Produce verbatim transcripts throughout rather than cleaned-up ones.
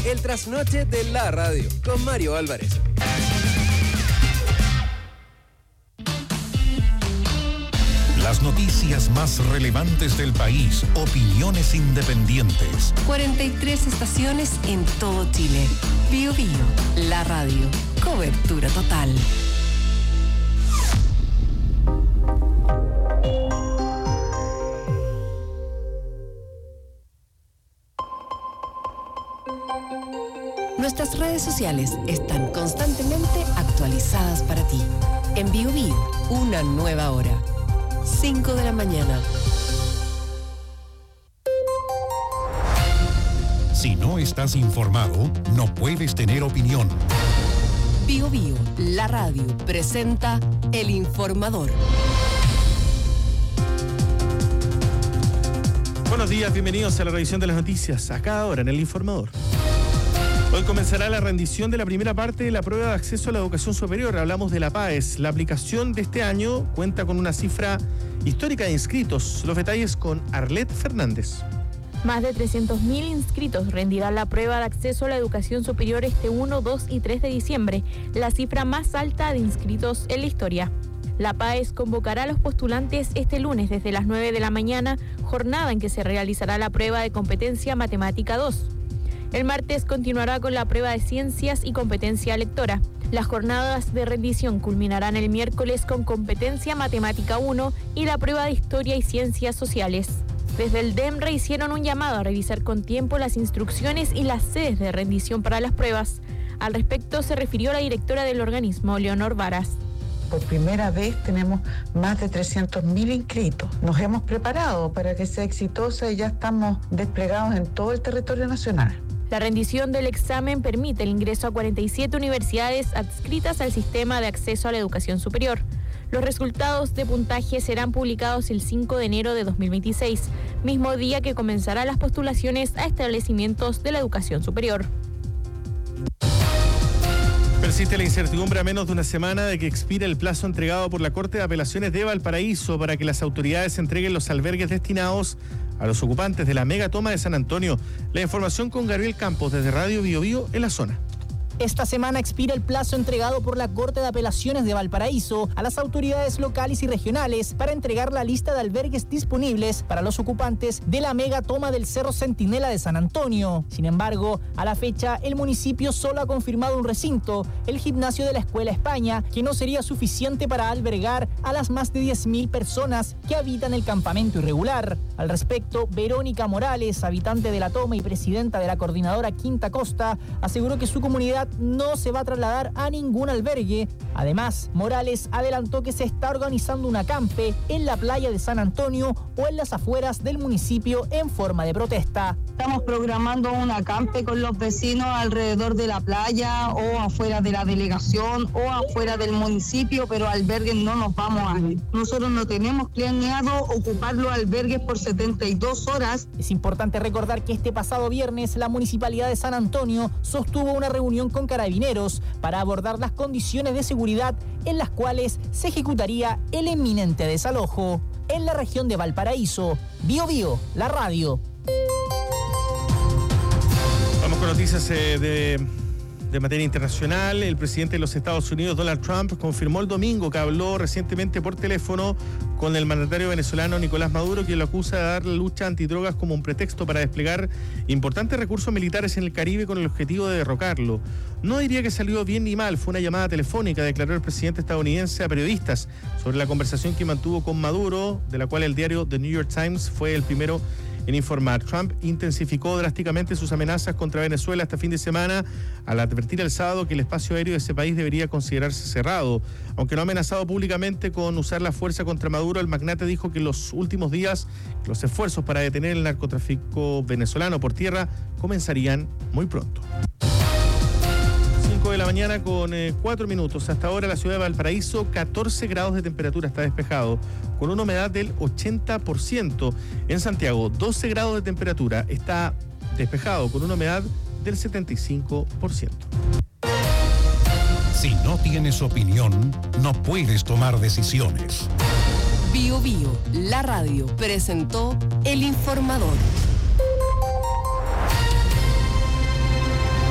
El trasnoche de la radio con Mario Álvarez. Las noticias más relevantes del país, opiniones independientes. cuarenta y tres estaciones en todo Chile. Bio Bio, la radio. Cobertura total. Nuestras redes sociales están constantemente actualizadas para ti. En Bio Bio, una nueva hora. cinco de la mañana. Si no estás informado, no puedes tener opinión. Bio Bio, la radio, presenta El Informador. Buenos días, bienvenidos a la revisión de las noticias, a cada hora en El Informador. Hoy comenzará la rendición de la primera parte de la prueba de acceso a la educación superior. Hablamos de la PAES. La aplicación de este año cuenta con una cifra histórica de inscritos. Los detalles con Arlet Fernández. Más de trescientos mil inscritos rendirán la prueba de acceso a la educación superior este uno, dos y tres de diciembre, la cifra más alta de inscritos en la historia. La PAES convocará a los postulantes este lunes desde las nueve de la mañana, jornada en que se realizará la prueba de competencia matemática dos. El martes continuará con la prueba de ciencias y competencia lectora. Las jornadas de rendición culminarán el miércoles con competencia matemática uno y la prueba de historia y ciencias sociales. Desde el DEMRE hicieron un llamado a revisar con tiempo las instrucciones y las sedes de rendición para las pruebas. Al respecto se refirió la directora del organismo, Leonor Varas. Por primera vez tenemos más de trescientos mil inscritos. Nos hemos preparado para que sea exitosa y ya estamos desplegados en todo el territorio nacional. La rendición del examen permite el ingreso a cuarenta y siete universidades adscritas al sistema de acceso a la educación superior. Los resultados de puntaje serán publicados el cinco de enero de dos mil veintiséis, mismo día que comenzarán las postulaciones a establecimientos de la educación superior. Persiste la incertidumbre a menos de una semana de que expire el plazo entregado por la Corte de Apelaciones de Valparaíso para que las autoridades entreguen los albergues destinados a los ocupantes de la megatoma de San Antonio. La información con Gabriel Campos desde Radio Bio Bio en la zona. Esta semana expira el plazo entregado por la Corte de Apelaciones de Valparaíso a las autoridades locales y regionales para entregar la lista de albergues disponibles para los ocupantes de la mega toma del Cerro Centinela de San Antonio. Sin embargo, a la fecha, el municipio solo ha confirmado un recinto, el gimnasio de la Escuela España, que no sería suficiente para albergar a las más de diez mil personas que habitan el campamento irregular. Al respecto, Verónica Morales, habitante de la toma y presidenta de la coordinadora Quinta Costa, aseguró que su comunidad no se va a trasladar a ningún albergue. Además, Morales adelantó que se está organizando un acampe en la playa de San Antonio o en las afueras del municipio en forma de protesta. Estamos programando un acampe con los vecinos alrededor de la playa o afuera de la delegación o afuera del municipio, pero albergues no nos vamos a ir. Nosotros no tenemos planeado ocupar los albergues por setenta y dos horas. Es importante recordar que este pasado viernes la Municipalidad de San Antonio sostuvo una reunión con carabineros para abordar las condiciones de seguridad en las cuales se ejecutaría el inminente desalojo. En la región de Valparaíso, Bio Bio, la radio. Vamos con noticias eh, de, de materia internacional. El presidente de los Estados Unidos, Donald Trump, confirmó el domingo que habló recientemente por teléfono con el mandatario venezolano Nicolás Maduro, quien lo acusa de dar la lucha antidrogas como un pretexto para desplegar importantes recursos militares en el Caribe con el objetivo de derrocarlo. No diría que salió bien ni mal, fue una llamada telefónica, declaró el presidente estadounidense a periodistas sobre la conversación que mantuvo con Maduro, de la cual el diario The New York Times fue el primero en informar. Trump intensificó drásticamente sus amenazas contra Venezuela este fin de semana al advertir el sábado que el espacio aéreo de ese país debería considerarse cerrado. Aunque no ha amenazado públicamente con usar la fuerza contra Maduro, el magnate dijo que en los últimos días los esfuerzos para detener el narcotráfico venezolano por tierra comenzarían muy pronto. cinco de la mañana con eh, cuatro minutos. Hasta ahora la ciudad de Valparaíso, catorce grados de temperatura, está despejado, con una humedad del ochenta por ciento. En Santiago, doce grados de temperatura, está despejado, con una humedad del setenta y cinco por ciento. Si no tienes opinión, no puedes tomar decisiones. Bio Bio, la radio, presentó El Informador.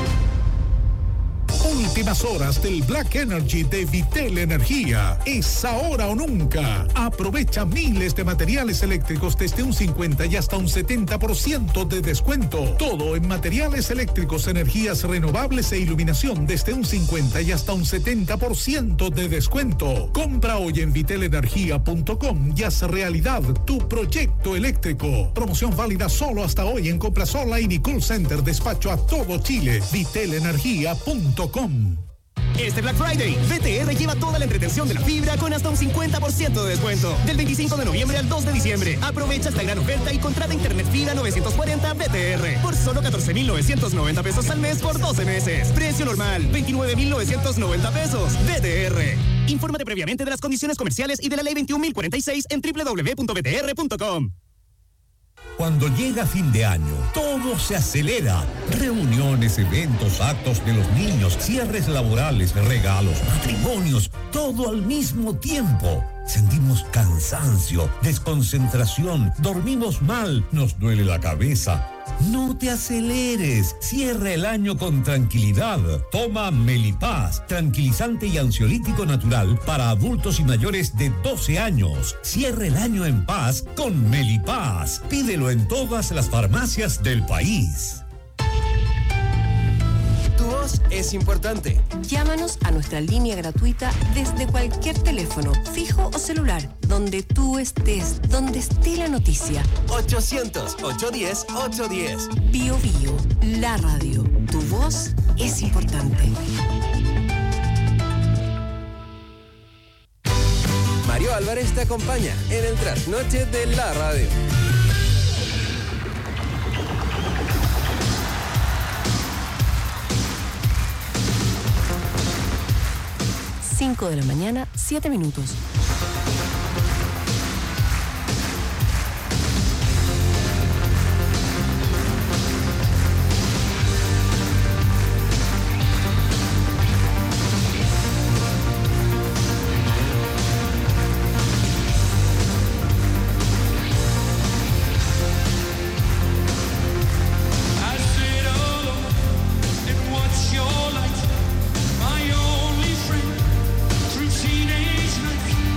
últimas horas del Black Energy de Vitel Energía. Es ahora o nunca. Aprovecha miles de materiales eléctricos desde un cincuenta y hasta un setenta por ciento de descuento. Todo en materiales eléctricos, energías renovables e iluminación desde un cincuenta y hasta un setenta por ciento de descuento. Compra hoy en vitel energía punto com y haz realidad tu proyecto eléctrico. Promoción válida solo hasta hoy en compras online y call center, despacho a todo Chile. vitel energía punto com. Este Black Friday, B T R lleva toda la entretención de la fibra con hasta un cincuenta por ciento de descuento. Del veinticinco de noviembre al dos de diciembre. Aprovecha esta gran oferta y contrata internet fibra novecientos cuarenta B T R por solo catorce mil novecientos noventa pesos al mes por doce meses. Precio normal, veintinueve mil novecientos noventa pesos. B T R. Infórmate previamente de las condiciones comerciales y de la ley veintiún mil cuarenta y seis en doble u doble u doble u punto b t r punto com. Cuando llega fin de año, todo se acelera. Reuniones, eventos, actos de los niños, cierres laborales, regalos, matrimonios, todo al mismo tiempo. Sentimos cansancio, desconcentración, dormimos mal, nos duele la cabeza. No te aceleres, cierra el año con tranquilidad. Toma Melipaz, tranquilizante y ansiolítico natural para adultos y mayores de doce años. Cierra el año en paz con Melipaz. Pídelo en todas las farmacias del país. Tu voz es importante. Llámanos a nuestra línea gratuita desde cualquier teléfono, fijo o celular, donde tú estés, donde esté la noticia. ochocientos, ochocientos diez, ochocientos diez. Bio Bio, la radio. Tu voz es importante. Mario Álvarez te acompaña en el trasnoche de la radio. cinco de la mañana, siete minutos. Teenage life.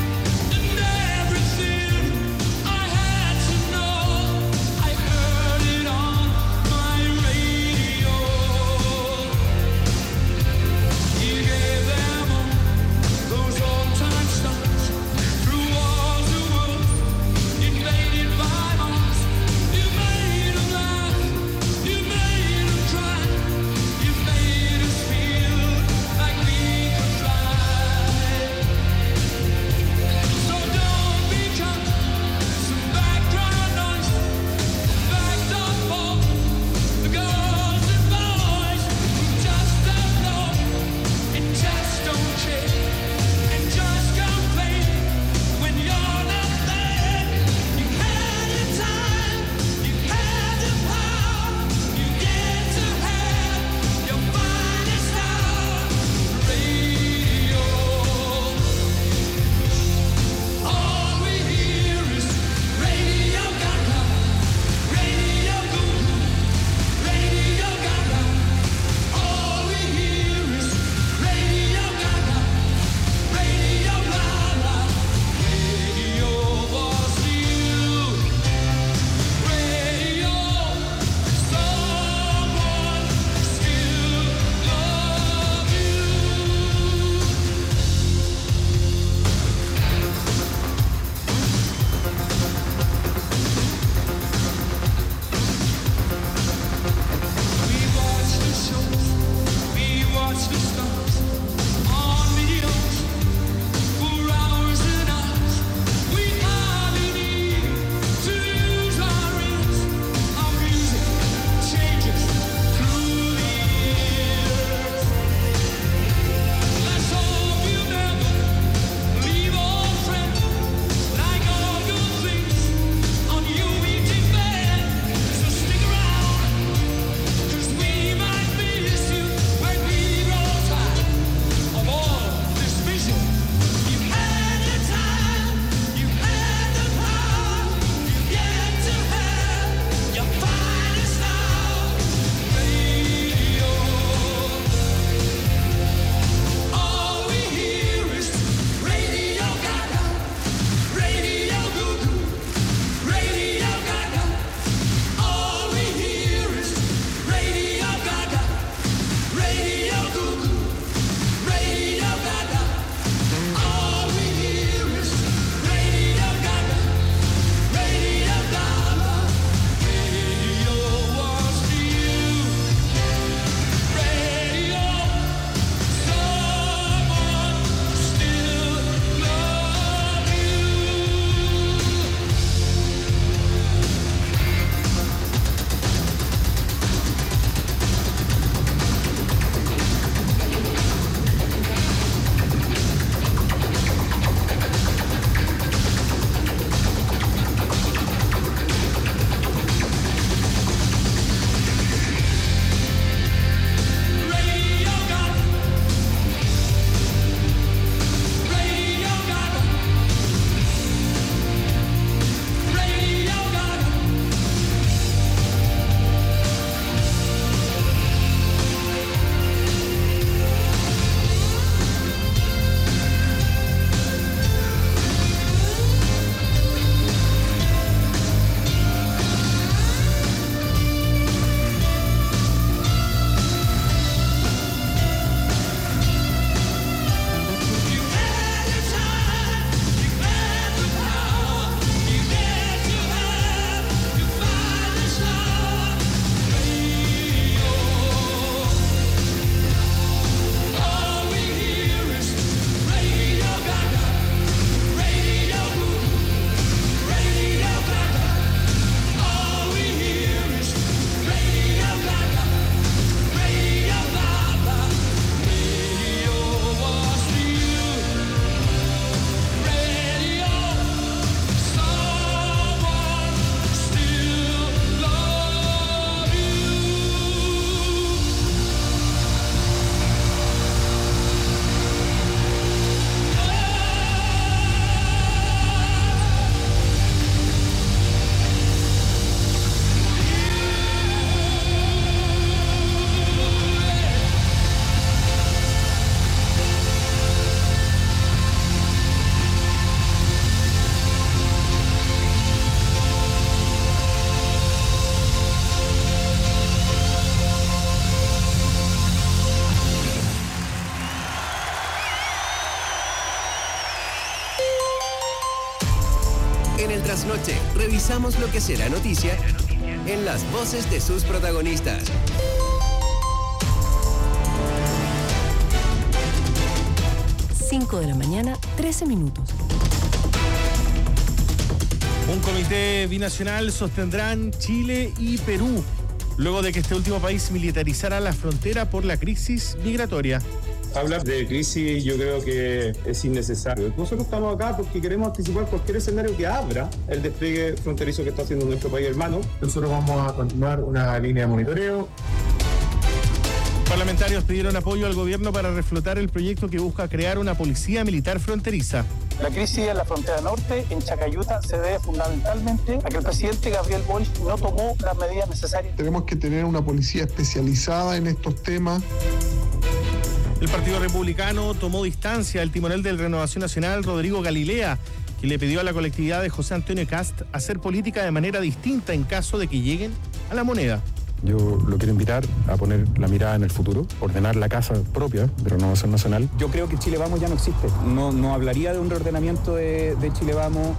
trasnoche revisamos lo que será noticia en las voces de sus protagonistas. cinco de la mañana, trece minutos. Un comité binacional sostendrán Chile y Perú, luego de que este último país militarizara la frontera por la crisis migratoria. Hablar de crisis yo creo que es innecesario. Nosotros estamos acá porque queremos anticipar cualquier escenario que abra el despliegue fronterizo que está haciendo nuestro país hermano. Nosotros vamos a continuar una línea de monitoreo. Parlamentarios pidieron apoyo al gobierno para reflotar el proyecto que busca crear una policía militar fronteriza. La crisis en la frontera norte, en Chacayuta, se debe fundamentalmente a que el presidente Gabriel Boric no tomó las medidas necesarias. Tenemos que tener una policía especializada en estos temas. El Partido Republicano tomó distancia del timonel del Renovación Nacional, Rodrigo Galilea, que le pidió a la colectividad de José Antonio Kast hacer política de manera distinta en caso de que lleguen a la moneda. Yo lo quiero invitar a poner la mirada en el futuro, ordenar la casa propia de Renovación Nacional. Yo creo que Chile Vamos ya no existe. No, no hablaría de un reordenamiento de, de Chile Vamos.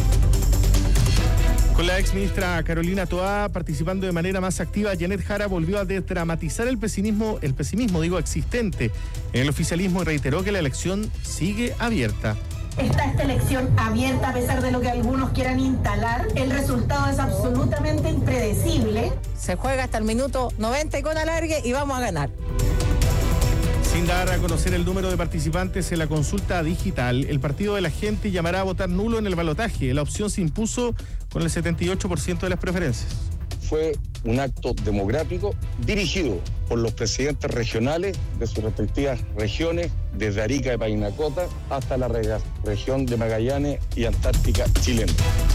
Con la exministra Carolina Toá participando de manera más activa, Janet Jara volvió a desdramatizar el pesimismo, el pesimismo, digo, existente en el oficialismo y reiteró que la elección sigue abierta. Está esta elección abierta a pesar de lo que algunos quieran instalar. El resultado es absolutamente impredecible. Se juega hasta el minuto noventa y con alargue y vamos a ganar. Sin dar a conocer el número de participantes en la consulta digital, el Partido de la Gente llamará a votar nulo en el balotaje. La opción se impuso con el setenta y ocho por ciento de las preferencias. Fue un acto democrático dirigido por los presidentes regionales de sus respectivas regiones, desde Arica de Parinacota hasta la región de Magallanes y Antártica chilena.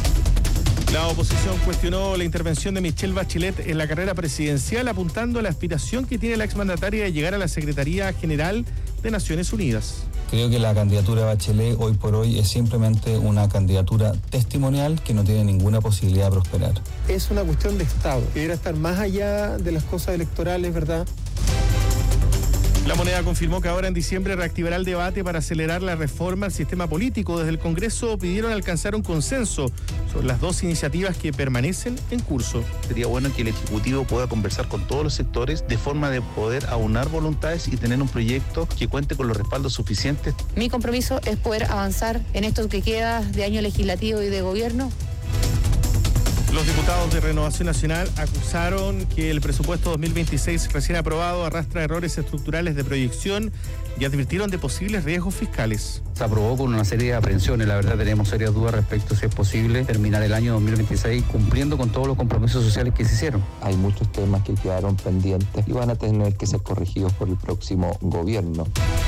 La oposición cuestionó la intervención de Michelle Bachelet en la carrera presidencial, apuntando a la aspiración que tiene la exmandataria de llegar a la Secretaría General de Naciones Unidas. Creo que la candidatura de Bachelet hoy por hoy es simplemente una candidatura testimonial que no tiene ninguna posibilidad de prosperar. Es una cuestión de Estado, que debería estar más allá de las cosas electorales, ¿verdad? La Moneda confirmó que ahora en diciembre reactivará el debate para acelerar la reforma al sistema político. Desde el Congreso pidieron alcanzar un consenso sobre las dos iniciativas que permanecen en curso. Sería bueno que el Ejecutivo pueda conversar con todos los sectores de forma de poder aunar voluntades y tener un proyecto que cuente con los respaldos suficientes. Mi compromiso es poder avanzar en esto que queda de año legislativo y de gobierno. Los diputados de Renovación Nacional acusaron que el presupuesto dos mil veintiséis recién aprobado arrastra errores estructurales de proyección y advirtieron de posibles riesgos fiscales. Se aprobó con una serie de aprehensiones, la verdad tenemos serias dudas respecto a si es posible terminar el año dos mil veintiséis cumpliendo con todos los compromisos sociales que se hicieron. Hay muchos temas que quedaron pendientes y van a tener que ser corregidos por el próximo gobierno.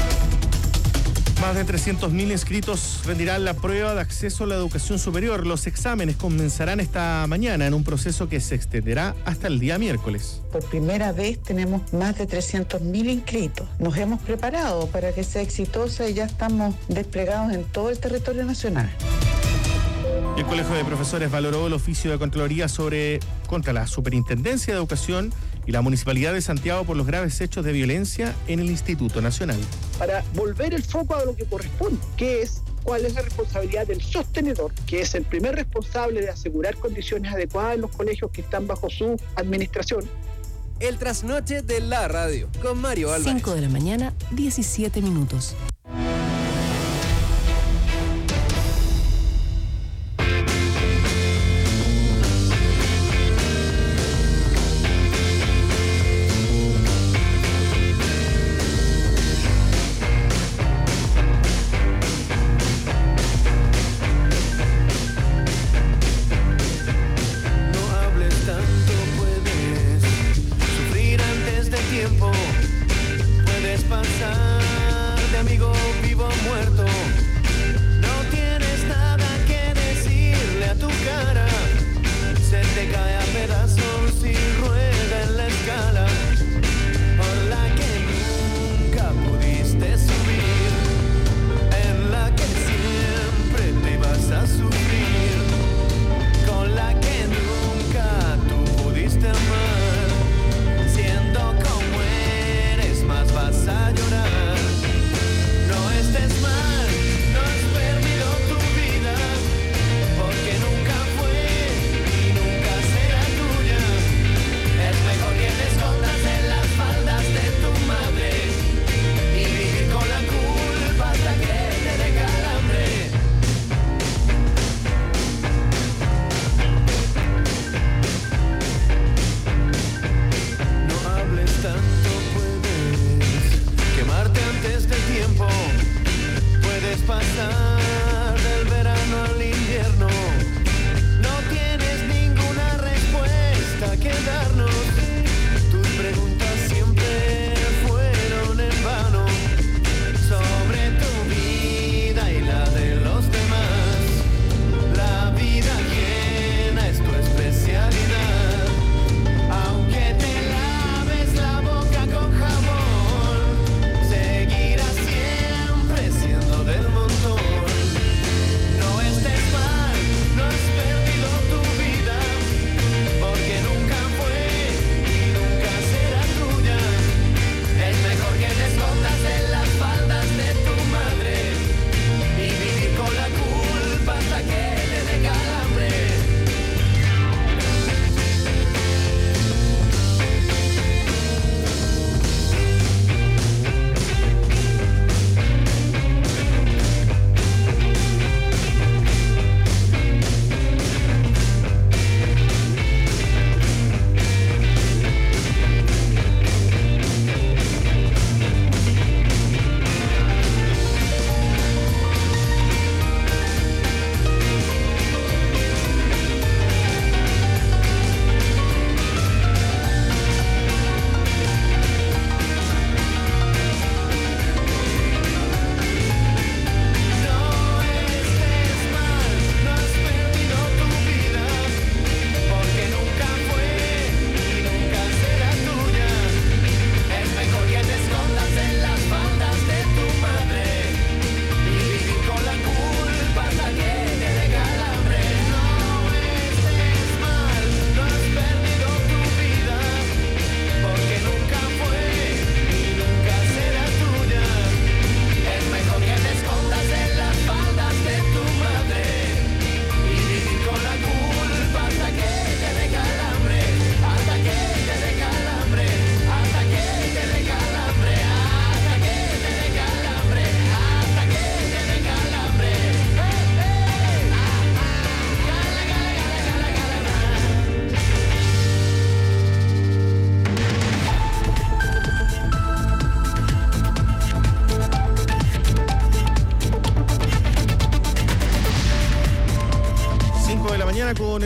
Más de trescientos mil inscritos rendirán la prueba de acceso a la educación superior. Los exámenes comenzarán esta mañana en un proceso que se extenderá hasta el día miércoles. Por primera vez tenemos más de trescientos mil inscritos. Nos hemos preparado para que sea exitosa y ya estamos desplegados en todo el territorio nacional. El Colegio de Profesores valoró el oficio de Contraloría sobre, contra la Superintendencia de Educación y la Municipalidad de Santiago por los graves hechos de violencia en el Instituto Nacional. Para volver el foco a lo que corresponde, que es cuál es la responsabilidad del sostenedor, que es el primer responsable de asegurar condiciones adecuadas en los colegios que están bajo su administración. El trasnoche de la radio, con Mario Álvarez. cinco de la mañana, diecisiete minutos. No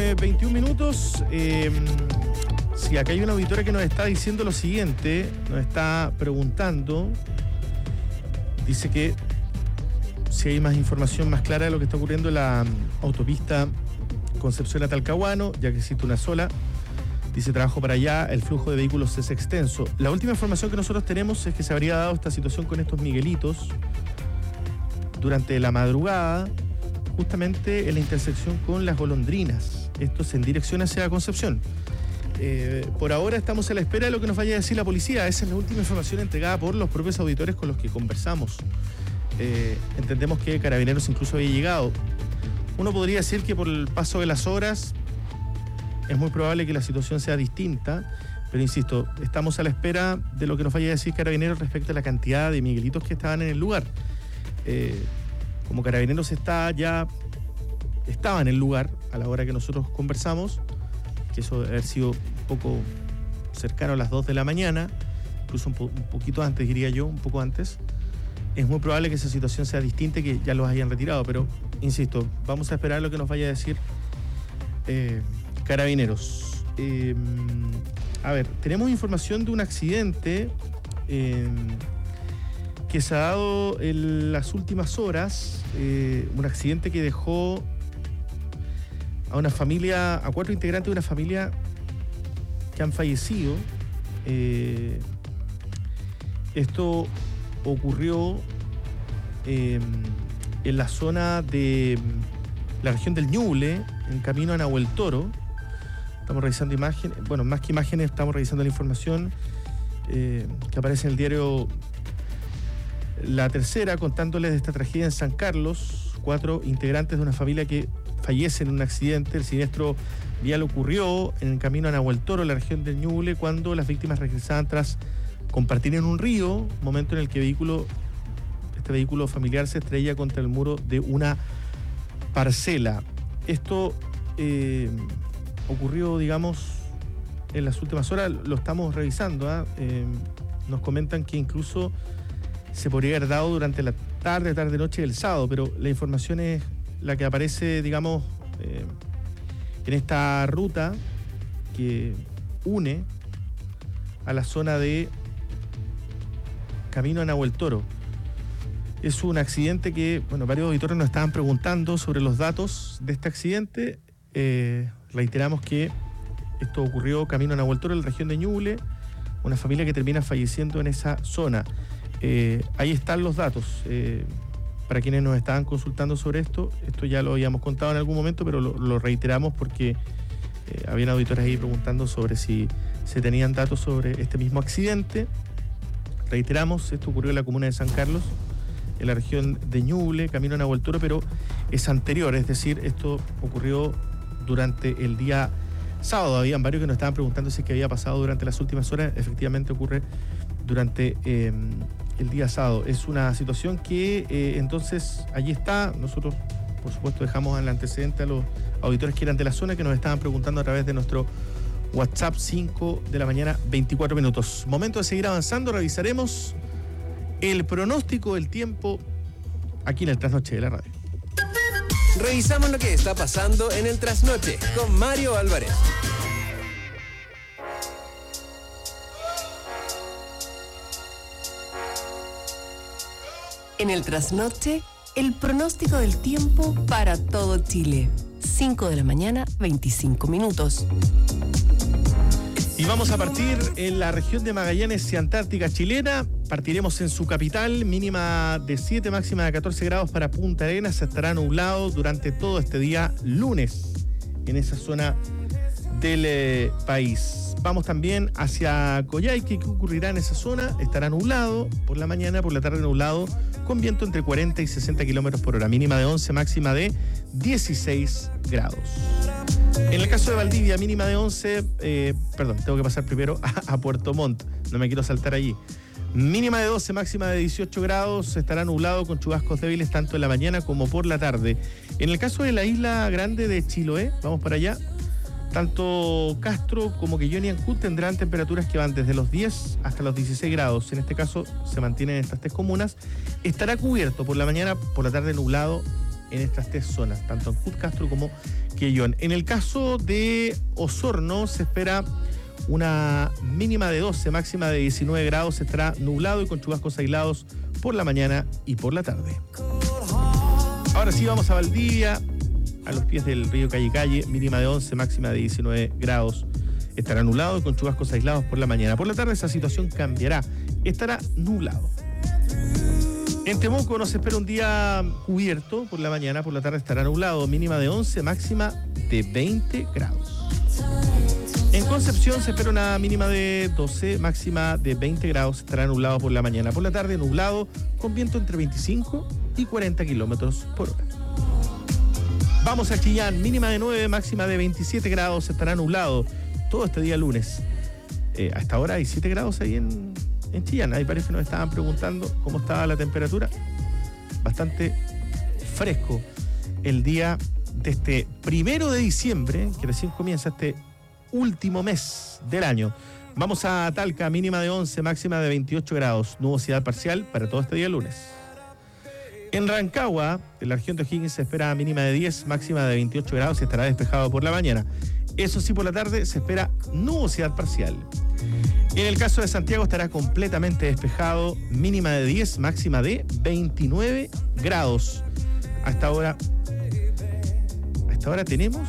eh, veintiún minutos. Eh, sí, acá hay una auditora que nos está diciendo lo siguiente, nos está preguntando, dice que si hay más información más clara de lo que está ocurriendo en la autopista Concepción a Talcahuano, ya que existe una sola. Dice, trabajo para allá, el flujo de vehículos es extenso. La última información que nosotros tenemos es que se habría dado esta situación con estos miguelitos durante la madrugada, justamente en la intersección con Las Golondrinas. Esto es en dirección hacia Concepción. Eh, por ahora estamos a la espera de lo que nos vaya a decir la policía. Esa es la última información entregada por los propios auditores con los que conversamos. Eh, entendemos que Carabineros incluso había llegado. Uno podría decir que por el paso de las horas es muy probable que la situación sea distinta, pero insisto, estamos a la espera de lo que nos vaya a decir Carabineros respecto a la cantidad de miguelitos que estaban en el lugar. Eh, como Carabineros está ya estaba en el lugar a la hora que nosotros conversamos, que eso debe haber sido un poco cercano a las dos de la mañana, incluso un, po- un poquito antes, diría yo, un poco antes. Es muy probable que esa situación sea distinta y que ya los hayan retirado, pero insisto, vamos a esperar lo que nos vaya a decir eh, Carabineros. Eh, a ver, tenemos información de un accidente eh, que se ha dado en las últimas horas, eh, un accidente que dejó a una familia, a cuatro integrantes de una familia que han fallecido. Eh, esto ocurrió eh, en la zona de la región del Ñuble, en camino a Nahuel Toro. Estamos revisando imágenes, bueno, más que imágenes, estamos revisando la información eh, que aparece en el diario La Tercera, contándoles de esta tragedia en San Carlos. Cuatro integrantes de una familia que fallecen en un accidente. El siniestro vial ocurrió en el camino a Nahuel Toro, en la región del Ñuble, cuando las víctimas regresaban tras compartir en un río, momento en el que vehículo, este vehículo familiar se estrella contra el muro de una parcela. Esto eh, ocurrió, digamos, en las últimas horas, lo estamos revisando. ¿eh? Eh, nos comentan que incluso se podría haber dado durante la tarde, tarde-noche del sábado, pero la información es la que aparece, digamos, eh, en esta ruta que une a la zona de camino a Nahuel Toro. Es un accidente que, bueno, varios auditores nos estaban preguntando sobre los datos de este accidente. Eh, reiteramos que esto ocurrió camino a Nahuel Toro, en la región de Ñuble, una familia que termina falleciendo en esa zona. Eh, ahí están los datos. Eh, para quienes nos estaban consultando sobre esto, esto ya lo habíamos contado en algún momento, pero lo, lo reiteramos porque eh, habían auditores ahí preguntando sobre si se tenían datos sobre este mismo accidente. Reiteramos, esto ocurrió en la comuna de San Carlos, en la región de Ñuble, camino a Nahuel Toro, pero es anterior, es decir, esto ocurrió durante el día sábado. Habían varios que nos estaban preguntando si es que había pasado durante las últimas horas. Efectivamente ocurre durante eh, el día sábado. Es una situación que eh, entonces allí está. Nosotros, por supuesto, dejamos el antecedente a los auditores que eran de la zona, que nos estaban preguntando a través de nuestro WhatsApp. Cinco de la mañana, veinticuatro minutos. Momento de seguir avanzando. Revisaremos el pronóstico del tiempo aquí en el Trasnoche de la Radio. Revisamos lo que está pasando en el Trasnoche con Mario Álvarez. En el Trasnoche, el pronóstico del tiempo para todo Chile. cinco de la mañana, veinticinco minutos. Y vamos a partir en la región de Magallanes y Antártica chilena. Partiremos en su capital, mínima de siete, máxima de catorce grados para Punta Arenas. Estará nublado durante todo este día lunes en esa zona del eh, país. Vamos también hacia Coyhaique. ¿Qué ocurrirá en esa zona? Estará nublado por la mañana, por la tarde nublado, con viento entre cuarenta y sesenta kilómetros por hora. Mínima de once, máxima de dieciséis grados. En el caso de Valdivia, mínima de once, eh, perdón, tengo que pasar primero a, a Puerto Montt, no me quiero saltar allí. Mínima de doce, máxima de dieciocho grados, estará nublado con chubascos débiles tanto en la mañana como por la tarde. En el caso de la isla grande de Chiloé, vamos para allá, tanto Castro como Quillón y Ancud tendrán temperaturas que van desde los diez hasta los dieciséis grados. En este caso se mantienen estas tres comunas. Estará cubierto por la mañana, por la tarde nublado en estas tres zonas, tanto en Cutcastro como Quellón. En el caso de Osorno se espera una mínima de doce, máxima de diecinueve grados, estará nublado y con chubascos aislados por la mañana y por la tarde. Ahora sí vamos a Valdivia, a los pies del río Calle Calle, mínima de once, máxima de diecinueve grados. Estará nublado y con chubascos aislados por la mañana. Por la tarde esa situación cambiará, estará nublado. En Temuco nos espera un día cubierto por la mañana, por la tarde estará nublado, mínima de once, máxima de veinte grados. En Concepción se espera una mínima de doce, máxima de veinte grados, estará nublado por la mañana. Por la tarde nublado, con viento entre veinticinco y cuarenta kilómetros por hora. Vamos a Chillán, mínima de nueve, máxima de veintisiete grados, estará nublado todo este día lunes. Eh, hasta ahora hay siete grados ahí en, en Chillán. Ahí parece que nos estaban preguntando cómo estaba la temperatura. Bastante fresco el día de este primero de diciembre, que recién comienza este último mes del año. Vamos a Talca, mínima de once, máxima de veintiocho grados, nubosidad parcial para todo este día lunes. En Rancagua, en la región de O'Higgins, se espera mínima de diez, máxima de veintiocho grados y estará despejado por la mañana. Eso sí, por la tarde se espera nubosidad parcial. En el caso de Santiago estará completamente despejado, mínima de diez, máxima de veintinueve grados. Hasta ahora, hasta ahora tenemos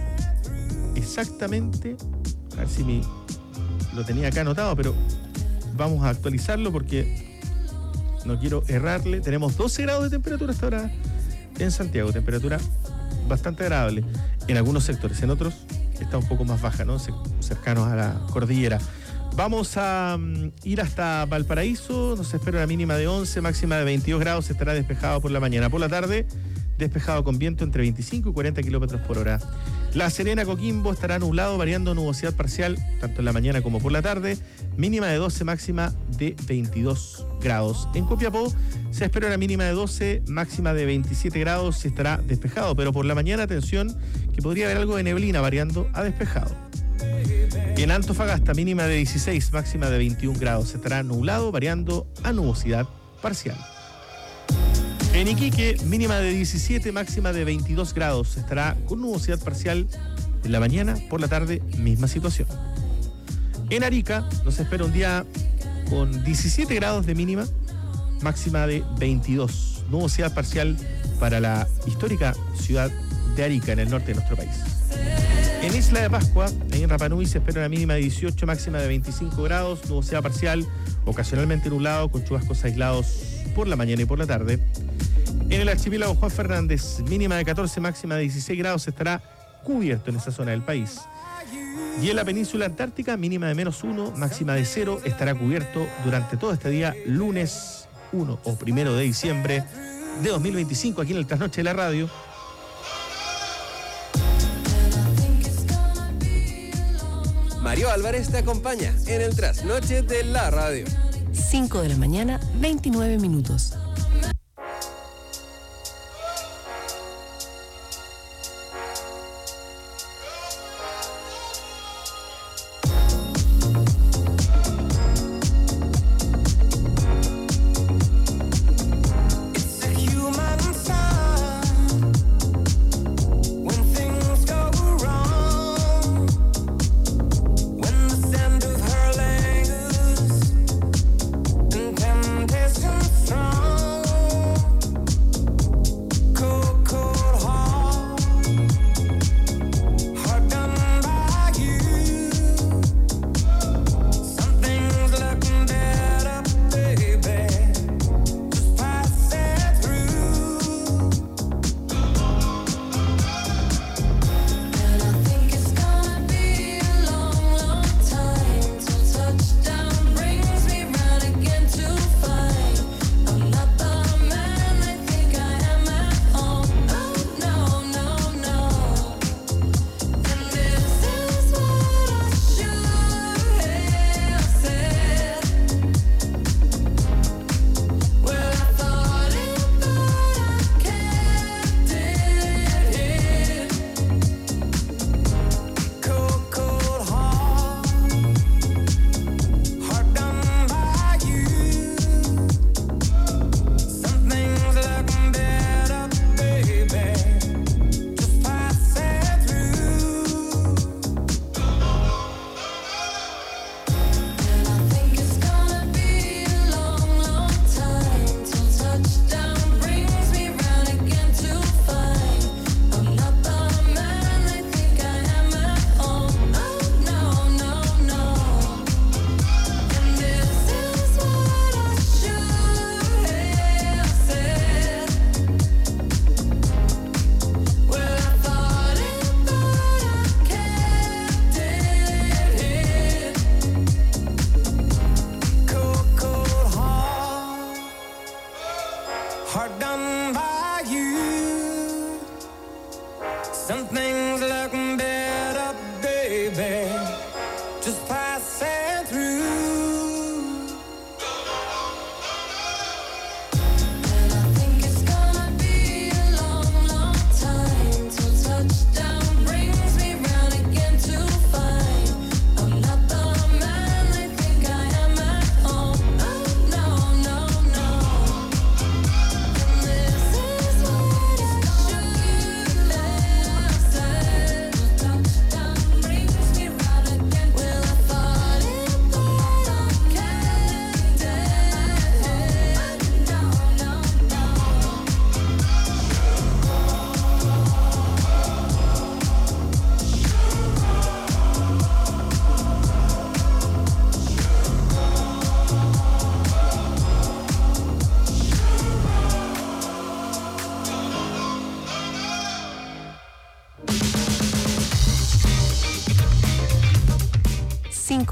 exactamente, a ver si mi, lo tenía acá anotado, pero vamos a actualizarlo porque no quiero errarle. Tenemos doce grados de temperatura hasta ahora en Santiago, temperatura bastante agradable en algunos sectores, en otros está un poco más baja, ¿no? Cercanos a la cordillera. Vamos a um, ir hasta Valparaíso, nos espera una mínima de once, máxima de veintidós grados, estará despejado por la mañana. Por la tarde, despejado con viento entre veinticinco y cuarenta kilómetros por hora. La Serena, Coquimbo, estará nublado, variando nubosidad parcial, tanto en la mañana como por la tarde, mínima de doce, máxima de veintidós grados. En Copiapó se espera una mínima de doce, máxima de veintisiete grados y estará despejado, pero por la mañana, atención, que podría haber algo de neblina variando a despejado. En Antofagasta, mínima de dieciséis, máxima de veintiún grados, estará nublado, variando a nubosidad parcial. En Iquique, mínima de diecisiete, máxima de veintidós grados. Estará con nubosidad parcial en la mañana, por la tarde, misma situación. En Arica, nos espera un día con diecisiete grados de mínima, máxima de veintidós. Nubosidad parcial para la histórica ciudad de Arica, en el norte de nuestro país. En Isla de Pascua, ahí en Rapa Nui, se espera una mínima de dieciocho, máxima de veinticinco grados. Nubosidad parcial, ocasionalmente nublado, con chubascos aislados por la mañana y por la tarde. En el archipiélago Juan Fernández, mínima de catorce, máxima de dieciséis grados, estará cubierto en esa zona del país. Y en la península antártica, mínima de menos uno, máxima de cero, estará cubierto durante todo este día, lunes uno o primero de diciembre de dos mil veinticinco, aquí en el Trasnoche de la Radio. Mario Álvarez te acompaña en el Trasnoche de la Radio. cinco de la mañana, veintinueve minutos. Strong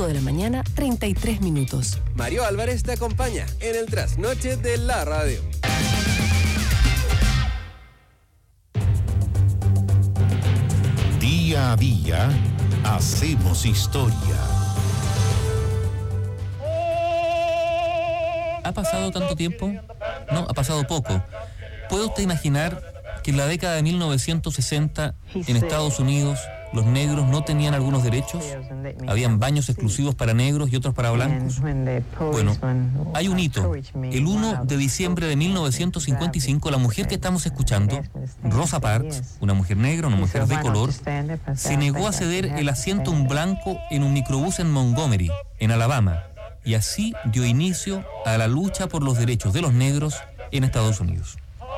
cinco de la mañana, treinta y tres minutos. Mario Álvarez te acompaña en el trasnoche de la radio. Día a día, hacemos historia. ¿Ha pasado tanto tiempo? No, ha pasado poco. ¿Puede usted imaginar que en la década de mil novecientos sesenta, en Estados Unidos, los negros no tenían algunos derechos? Habían baños exclusivos para negros y otros para blancos. Bueno, hay un hito. El primero de diciembre de mil novecientos cincuenta y cinco, la mujer que estamos escuchando, Rosa Parks, una mujer negra, una mujer de color, se negó a ceder el asiento a un blanco en un microbús en Montgomery, en Alabama, y así dio inicio a la lucha por los derechos de los negros en Estados Unidos.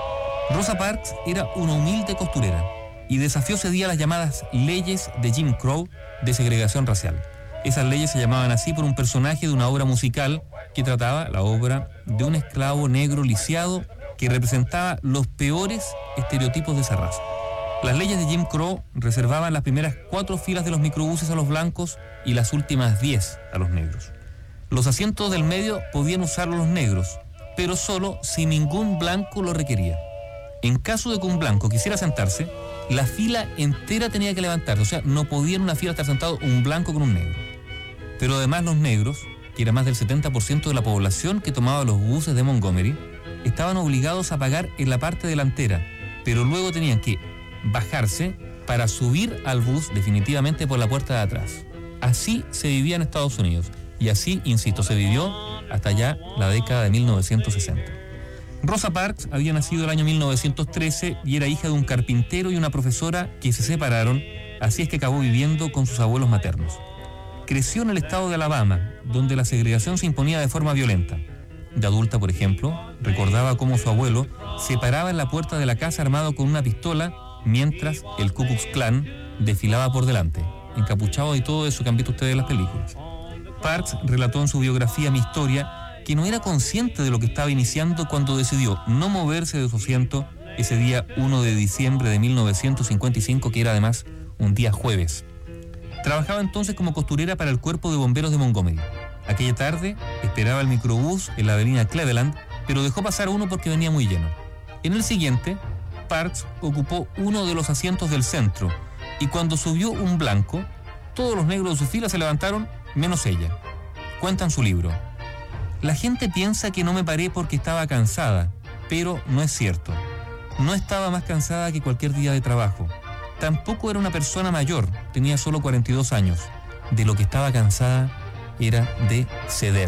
Rosa Parks era una humilde costurera y desafió ese día las llamadas leyes de Jim Crow de segregación racial. Esas leyes se llamaban así por un personaje de una obra musical que trataba la obra de un esclavo negro lisiado que representaba los peores estereotipos de esa raza. Las leyes de Jim Crow reservaban las primeras cuatro filas de los microbuses a los blancos y las últimas diez a los negros. Los asientos del medio podían usarlos los negros, pero solo si ningún blanco lo requería. En caso de que un blanco quisiera sentarse, la fila entera tenía que levantarse, o sea, no podía en una fila estar sentado un blanco con un negro. Pero además los negros, que era más del setenta por ciento de la población que tomaba los buses de Montgomery, estaban obligados a pagar en la parte delantera, pero luego tenían que bajarse para subir al bus definitivamente por la puerta de atrás. Así se vivía en Estados Unidos, y así, insisto, se vivió hasta ya la década de mil novecientos sesenta. Rosa Parks había nacido el año mil novecientos trece y era hija de un carpintero y una profesora que se separaron, así es que acabó viviendo con sus abuelos maternos. Creció en el estado de Alabama, donde la segregación se imponía de forma violenta. De adulta, por ejemplo, recordaba cómo su abuelo se paraba en la puerta de la casa armado con una pistola mientras el Ku Klux Klan desfilaba por delante, encapuchado y todo eso que han visto ustedes en las películas. Parks relató en su biografía Mi Historia que no era consciente de lo que estaba iniciando cuando decidió no moverse de su asiento ese día primero de diciembre de mil novecientos cincuenta y cinco, que era además un día jueves. Trabajaba entonces como costurera para el Cuerpo de Bomberos de Montgomery. Aquella tarde esperaba el microbús en la avenida Cleveland, pero dejó pasar uno porque venía muy lleno. En el siguiente, Parks ocupó uno de los asientos del centro y cuando subió un blanco, todos los negros de su fila se levantaron, menos ella. Cuenta en su libro: la gente piensa que no me paré porque estaba cansada, pero no es cierto. No estaba más cansada que cualquier día de trabajo. Tampoco era una persona mayor, tenía solo cuarenta y dos años. De lo que estaba cansada era de ceder.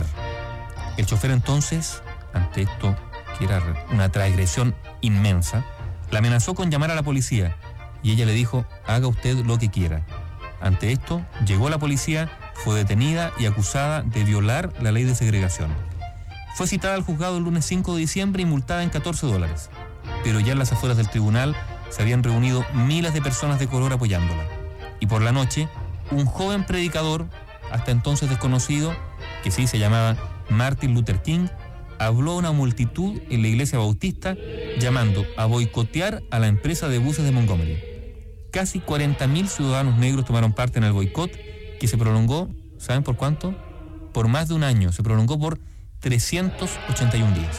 El chofer entonces, ante esto, que era una transgresión inmensa, la amenazó con llamar a la policía y ella le dijo: haga usted lo que quiera. Ante esto, llegó la policía, fue detenida y acusada de violar la ley de segregación. Fue citada al juzgado el lunes cinco de diciembre y multada en catorce dólares. Pero ya en las afueras del tribunal se habían reunido miles de personas de color apoyándola. Y por la noche, un joven predicador, hasta entonces desconocido, que sí se llamaba Martin Luther King, habló a una multitud en la iglesia bautista llamando a boicotear a la empresa de buses de Montgomery. Casi cuarenta mil ciudadanos negros tomaron parte en el boicot, que se prolongó, ¿saben por cuánto? Por más de un año, se prolongó por trescientos ochenta y un días.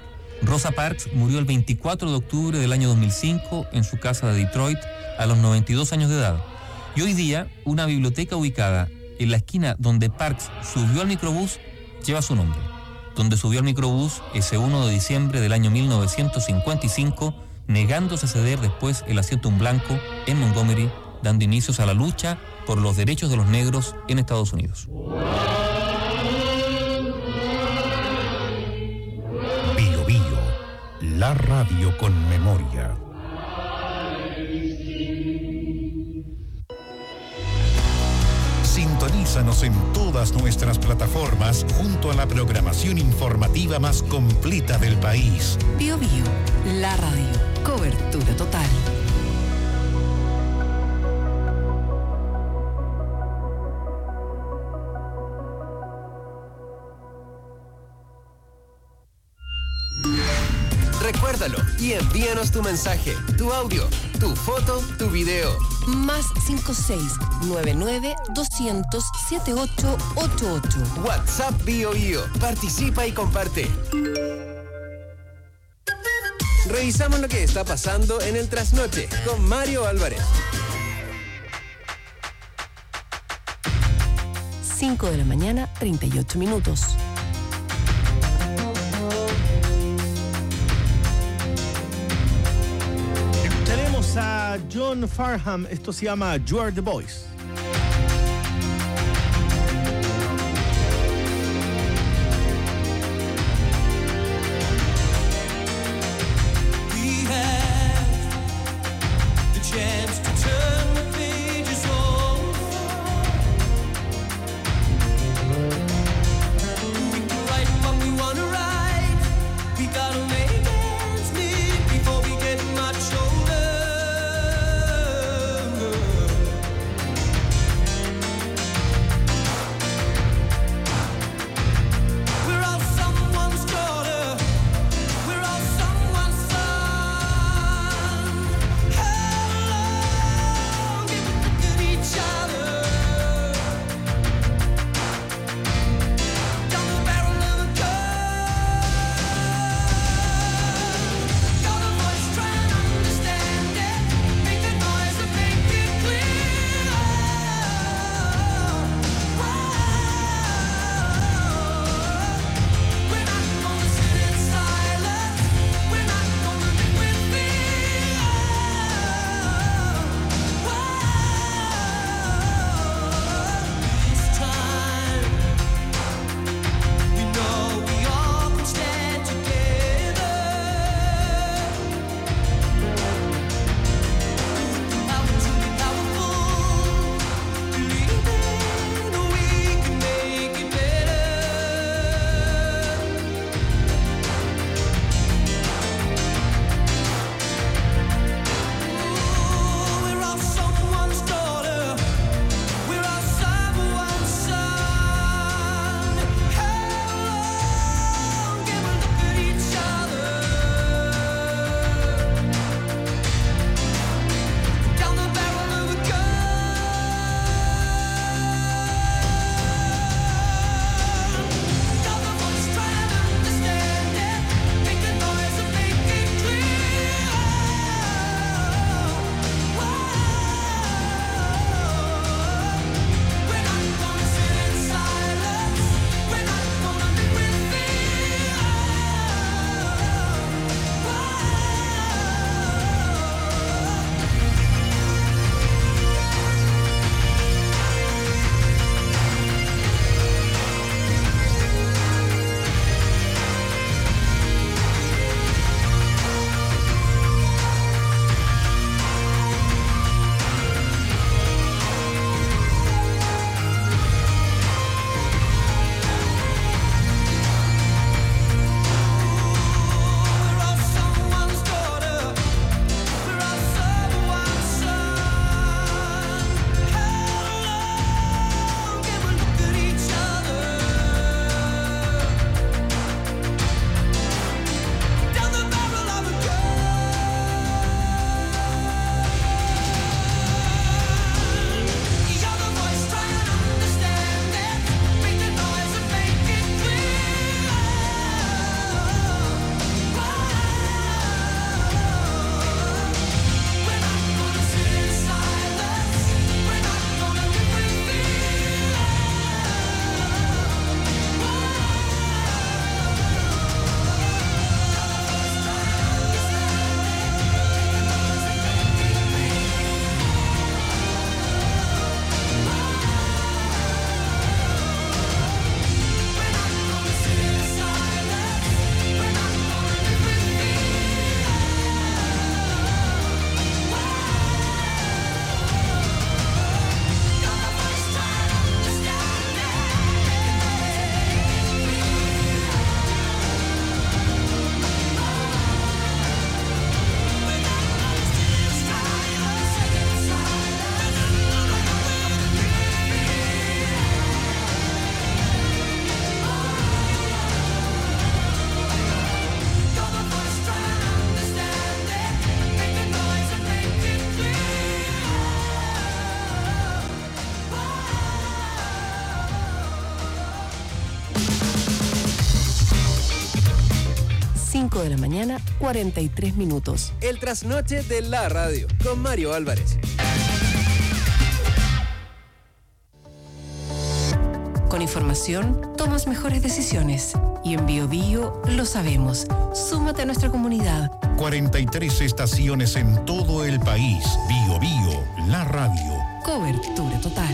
Rosa Parks murió el veinticuatro de octubre del año dos mil cinco en su casa de Detroit a los noventa y dos años de edad. Y hoy día, una biblioteca ubicada en la esquina donde Parks subió al microbús lleva su nombre. Donde subió al microbús ese primero de diciembre del año mil novecientos cincuenta y cinco, negándose a ceder después el asiento a un blanco en Montgomery, dando inicios a la lucha por los derechos de los negros en Estados Unidos. Bio Bio, la radio con memoria. Sintonízanos en todas nuestras plataformas junto a la programación informativa más completa del país. Bio Bio, la radio, cobertura total. Recuérdalo y envíanos tu mensaje, tu audio, tu foto, tu video. Más cinco seis nueve nueve dos cero cero siete ocho ocho ocho. WhatsApp BioBio. Participa y comparte. Revisamos lo que está pasando en el trasnoche con Mario Álvarez. cinco de la mañana, treinta y ocho minutos. Tenemos a John Farnham, esto se llama You Are the Voice. cinco de la mañana, cuarenta y tres minutos. El trasnoche de la radio, con Mario Álvarez. Con información, tomas mejores decisiones. Y en Bio Bio lo sabemos. Súmate a nuestra comunidad. cuarenta y tres estaciones en todo el país. Bio Bio, la radio. Cobertura total.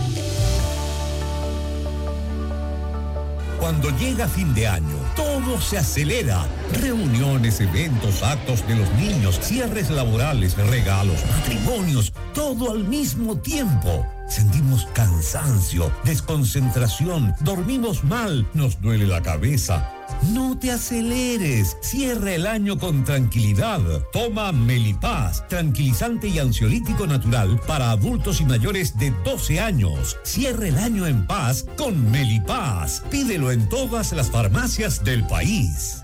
Cuando llega fin de año, todo se acelera. Reuniones, eventos, actos de los niños, cierres laborales, regalos, matrimonios, todo al mismo tiempo. Sentimos cansancio, desconcentración, dormimos mal, nos duele la cabeza. No te aceleres, cierra el año con tranquilidad. Toma Melipaz, tranquilizante y ansiolítico natural para adultos y mayores de doce años. Cierra el año en paz con Melipaz. Pídelo en todas las farmacias del país.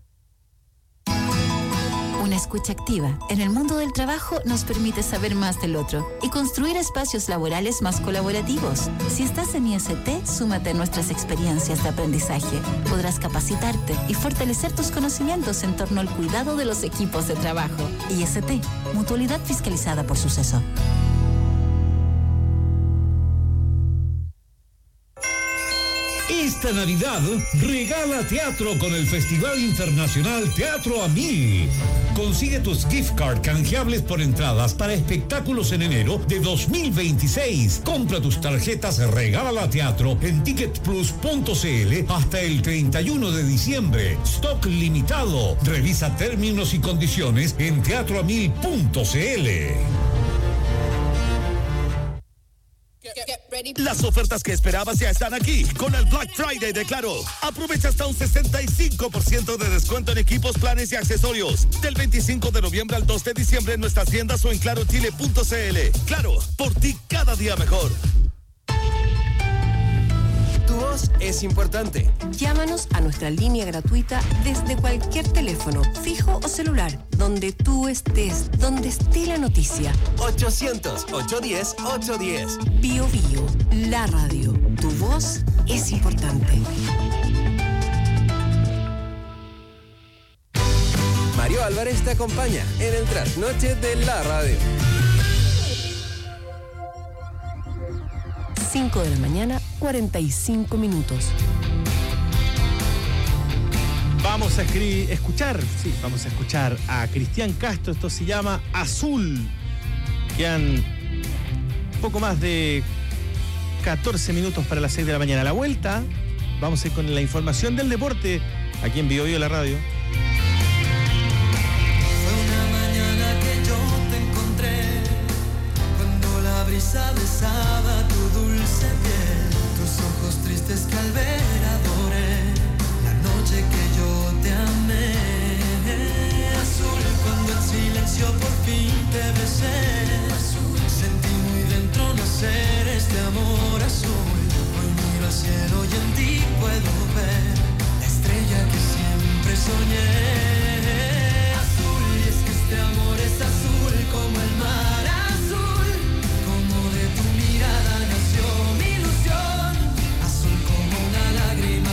Una escucha activa en el mundo del trabajo nos permite saber más del otro y construir espacios laborales más colaborativos. Si estás en I S T, súmate a nuestras experiencias de aprendizaje. Podrás capacitarte y fortalecer tus conocimientos en torno al cuidado de los equipos de trabajo. I S T, mutualidad fiscalizada por Suceso. Esta Navidad, regala teatro con el Festival Internacional Teatro a Mil. Consigue tus gift card canjeables por entradas para espectáculos en enero de dos mil veintiséis. Compra tus tarjetas Regala Teatro en ticket plus punto c l hasta el treinta y uno de diciembre. Stock limitado. Revisa términos y condiciones en teatro a mil punto c l. Las ofertas que esperabas ya están aquí con el Black Friday de Claro. Aprovecha hasta un sesenta y cinco por ciento de descuento en equipos, planes y accesorios. Del veinticinco de noviembre al dos de diciembre en nuestras tiendas o en claro chile punto c l. Claro, por ti cada día mejor. Tu voz es importante. Llámanos a nuestra línea gratuita desde cualquier teléfono, fijo o celular, donde tú estés, donde esté la noticia. ochocientos, ochocientos diez, ochocientos diez. Bio Bio, la radio. Tu voz es importante. Mario Álvarez te acompaña en el trasnoche de la radio. cinco de la mañana, cuarenta y cinco minutos. Vamos a escuchar, sí, vamos a escuchar a Cristian Castro. Esto se llama Azul. Quedan poco más de catorce minutos para las seis de la mañana. A la vuelta, vamos a ir con la información del deporte aquí en Bio Bio, la radio. Fue una mañana que yo te encontré, cuando la brisa besaba tu dulce piel, tus ojos tristes que al ver adoré, la noche que yo te amé. Azul, cuando en silencio por fin te besé, azul, sentí muy dentro nacer este amor azul. Hoy miro al cielo y en ti puedo ver la estrella que siempre soñé. Azul, y es que este amor es azul como el mar azul, como de tu mirada nació mi ilusión, azul como una lágrima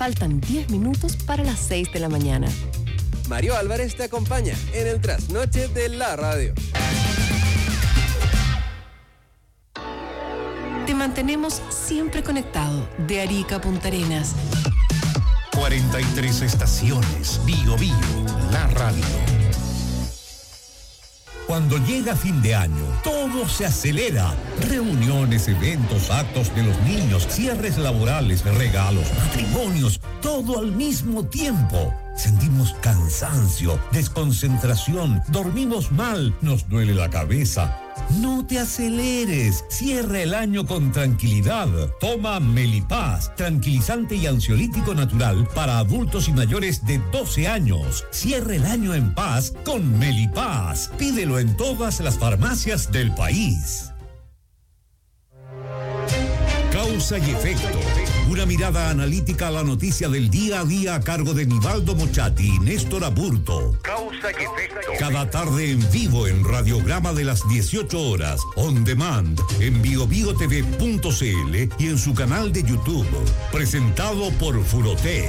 Faltan diez minutos para las seis de la mañana. Mario Álvarez te acompaña en el trasnoche de la radio. Te mantenemos siempre conectado de Arica a Punta Arenas. cuarenta y tres estaciones. Bio Bio, la radio. Cuando llega fin de año, todo se acelera. Reuniones, eventos, actos de los niños, cierres laborales, regalos, matrimonios, todo al mismo tiempo. Sentimos cansancio, desconcentración, dormimos mal, nos duele la cabeza. No te aceleres, cierra el año con tranquilidad. Toma Melipaz, tranquilizante y ansiolítico natural para adultos y mayores de doce años. Cierra el año en paz con Melipaz. Pídelo en todas las farmacias del país. Causa y efecto. Una mirada analítica a la noticia del día a día a cargo de Nivaldo Mochati y Néstor Aburto. Causa y efecto. Cada tarde en vivo en Radiograma de las dieciocho horas. On demand en bio bio t v punto c l y en su canal de YouTube. Presentado por Furotec.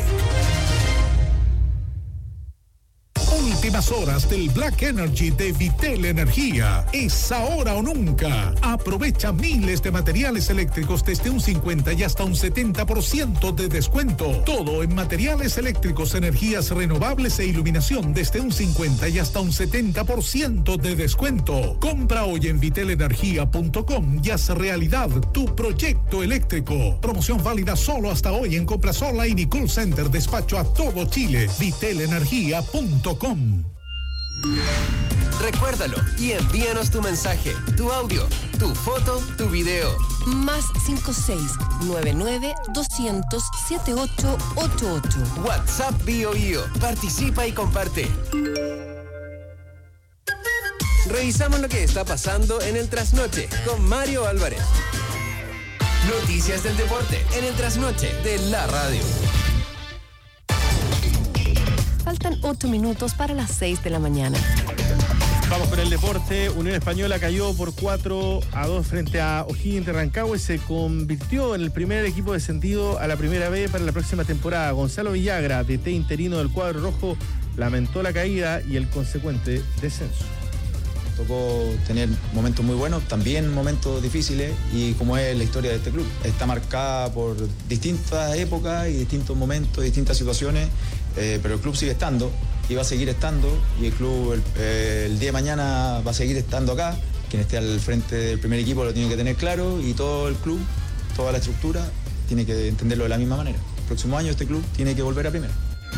Últimas horas del Black Energy de Vitel Energía. Es ahora o nunca. Aprovecha miles de materiales eléctricos desde un cincuenta y hasta un setenta por ciento de descuento. Todo en materiales eléctricos, energías renovables e iluminación desde un cincuenta y hasta un setenta por ciento de descuento. Compra hoy en vitel energía punto com y haz realidad tu proyecto eléctrico. Promoción válida solo hasta hoy en compras online y call center, despacho a todo Chile. vitel energía punto com. Recuérdalo y envíanos tu mensaje, tu audio, tu foto, tu video. Más cinco seis nueve nueve dos cero cero siete ocho ocho ocho. WhatsApp Bio Bio. Participa y comparte. Revisamos lo que está pasando en el trasnoche con Mario Álvarez. Noticias del deporte en el trasnoche de la radio. Faltan ocho minutos para las seis de la mañana. Vamos con el deporte. Unión Española cayó por cuatro a dos frente a O'Higgins de Rancagua y se convirtió en el primer equipo descendido a la primera B para la próxima temporada. Gonzalo Villagra, D T interino del cuadro rojo, lamentó la caída y el consecuente descenso. Tocó tener momentos muy buenos, también momentos difíciles, y como es la historia de este club, está marcada por distintas épocas y distintos momentos, distintas situaciones, eh, pero el club sigue estando y va a seguir estando, y el club el, eh, el día de mañana va a seguir estando acá. Quien esté al frente del primer equipo lo tiene que tener claro, y todo el club, toda la estructura tiene que entenderlo de la misma manera. El próximo año este club tiene que volver a primera.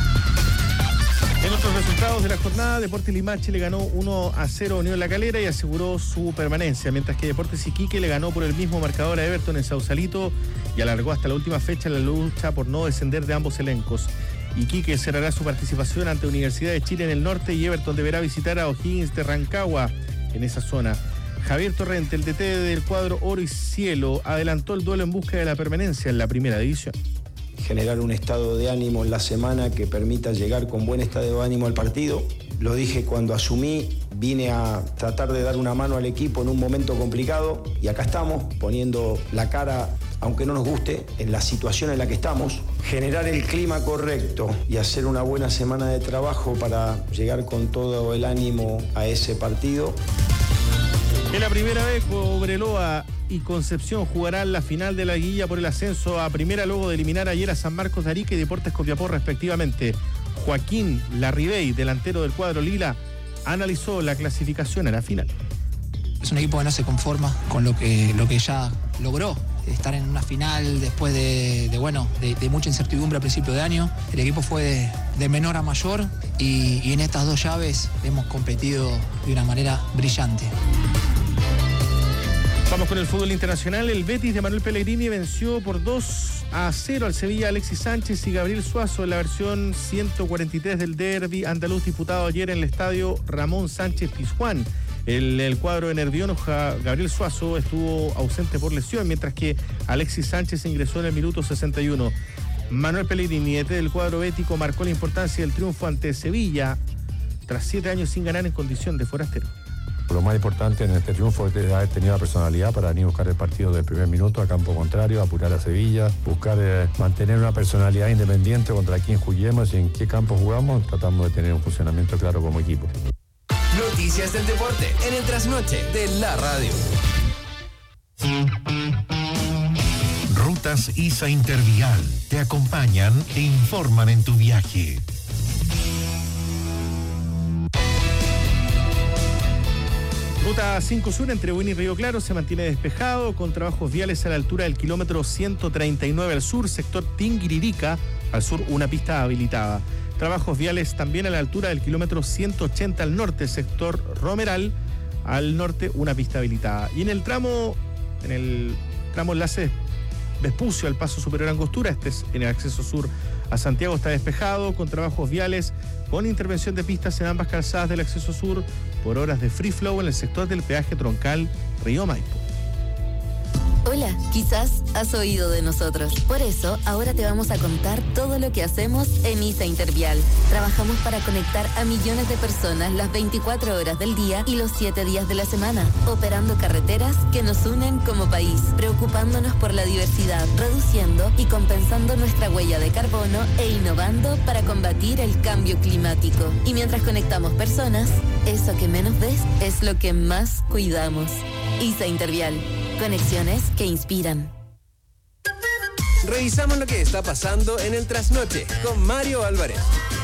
En otros resultados de la jornada, Deportes Limache le ganó uno a cero a Unión La Calera y aseguró su permanencia, mientras que Deportes Iquique le ganó por el mismo marcador a Everton en Sausalito y alargó hasta la última fecha la lucha por no descender de ambos elencos. Iquique cerrará su participación ante Universidad de Chile en el norte y Everton deberá visitar a O'Higgins de Rancagua en esa zona. Javier Torrente, el D T del cuadro Oro y Cielo, adelantó el duelo en busca de la permanencia en la primera división. Generar un estado de ánimo en la semana que permita llegar con buen estado de ánimo al partido. Lo dije cuando asumí, vine a tratar de dar una mano al equipo en un momento complicado y acá estamos poniendo la cara, aunque no nos guste, en la situación en la que estamos. Generar el clima correcto y hacer una buena semana de trabajo para llegar con todo el ánimo a ese partido. En la primera vez, Cobreloa y Concepción jugarán la final de la liguilla por el ascenso a primera luego de eliminar ayer a San Marcos de Arica y Deportes Copiapó respectivamente. Joaquín Larribey, delantero del cuadro Lila, analizó la clasificación a la final. Es un equipo que no se conforma con lo que, lo que ya logró. Estar en una final después de, de bueno, de, de mucha incertidumbre a principio de año. El equipo fue de, de menor a mayor y, y en estas dos llaves hemos competido de una manera brillante. Vamos con el fútbol internacional. El Betis de Manuel Pellegrini venció por dos a cero al Sevilla Alexis Sánchez y Gabriel Suazo en la versión ciento cuarenta y tres del derbi andaluz disputado ayer en el estadio Ramón Sánchez Pizjuán. El, el cuadro de Nervión, Gabriel Suazo, estuvo ausente por lesión, mientras que Alexis Sánchez ingresó en el minuto sesenta y uno. Manuel Pellegrini, D T del cuadro bético, marcó la importancia del triunfo ante Sevilla tras siete años sin ganar en condición de forastero. Lo más importante en este triunfo es haber tenido la personalidad para venir a buscar el partido del primer minuto a campo contrario, apurar a Sevilla, buscar eh, mantener una personalidad independiente contra quién juguemos y en qué campo jugamos, tratando de tener un funcionamiento claro como equipo. Noticias del deporte en el trasnoche de la radio. Rutas I S A Intervial te acompañan e informan en tu viaje. Ruta cinco Sur entre Buin y Río Claro se mantiene despejado con trabajos viales a la altura del kilómetro ciento treinta y nueve al sur, sector Tinguiririca, al sur una pista habilitada. Trabajos viales también a la altura del kilómetro ciento ochenta al norte, sector Romeral, al norte una pista habilitada. Y en el tramo, en el tramo enlace Vespucio al Paso Superior Angostura, este es en el acceso sur a Santiago, está despejado con trabajos viales con intervención de pistas en ambas calzadas del acceso sur por horas de free flow en el sector del peaje troncal Río Maipo. Hola, quizás has oído de nosotros. Por eso, ahora te vamos a contar todo lo que hacemos en I S A Intervial. Trabajamos para conectar a millones de personas las veinticuatro horas del día y los siete días de la semana, operando carreteras que nos unen como país, preocupándonos por la diversidad, reduciendo y compensando nuestra huella de carbono e innovando para combatir el cambio climático. Y mientras conectamos personas, eso que menos ves es lo que más cuidamos. I S A Intervial. Conexiones que inspiran. Revisamos lo que está pasando en el trasnoche con Mario Álvarez.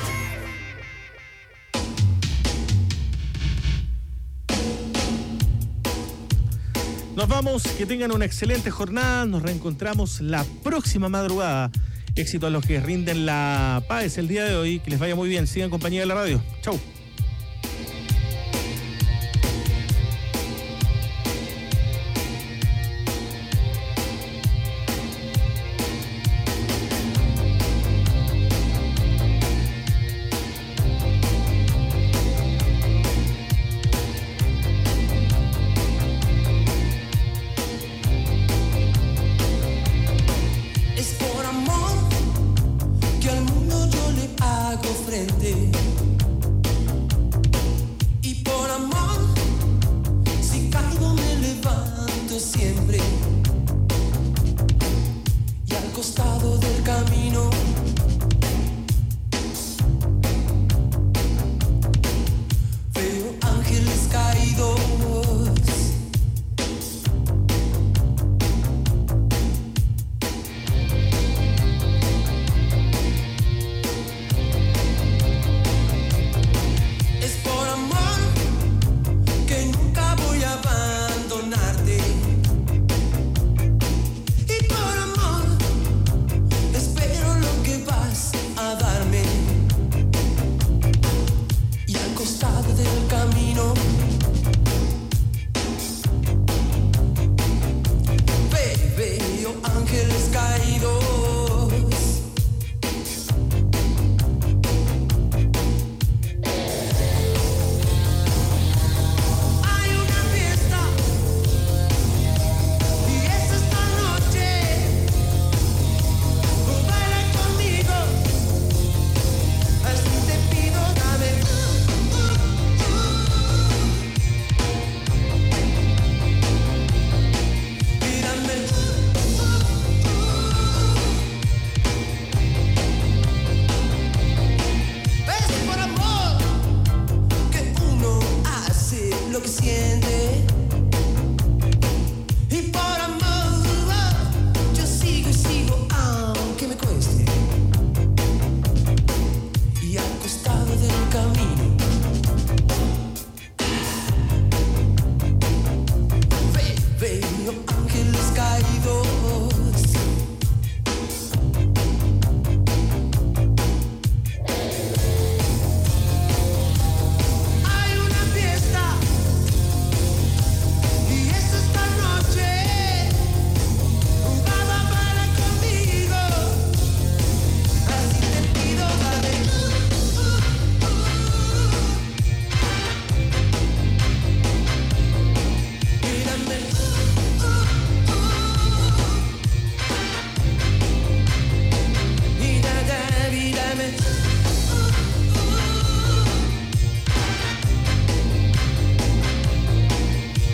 Nos vamos, que tengan una excelente jornada. Nos reencontramos la próxima madrugada. Éxito a los que rinden la P A E S el día de hoy. Que les vaya muy bien. Sigan en compañía de la radio. Chau.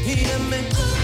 Mírame.